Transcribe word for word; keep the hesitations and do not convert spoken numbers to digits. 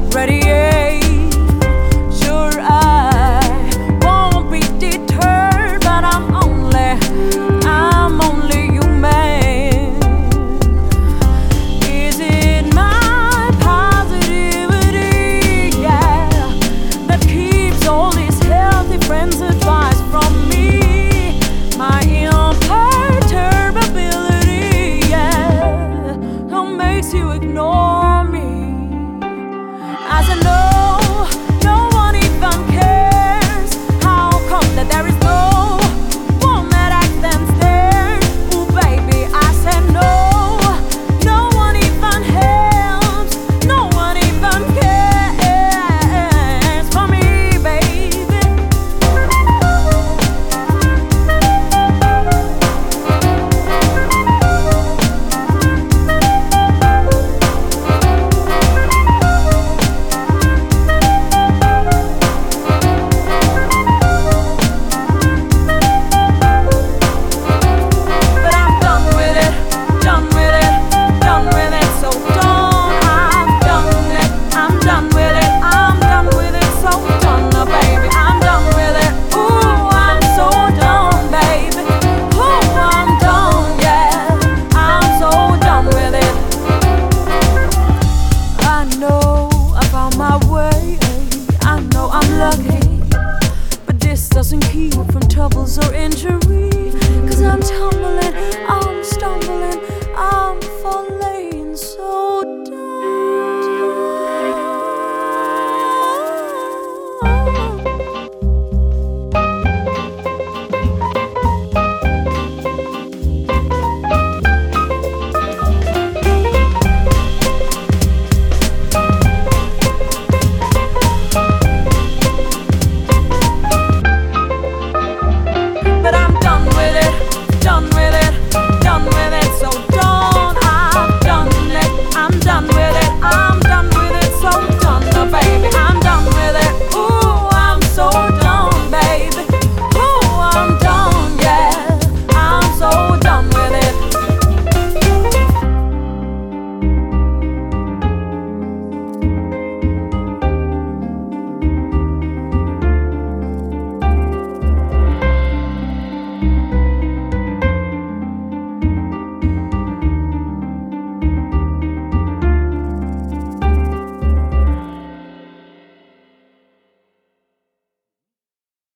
radiate. Sure, I won't be deterred, but I'm only, I'm only human. Is it my positivity, yeah, that keeps all these healthy friends' advice from me? My imperturbability, yeah, that makes you ignore me. As I know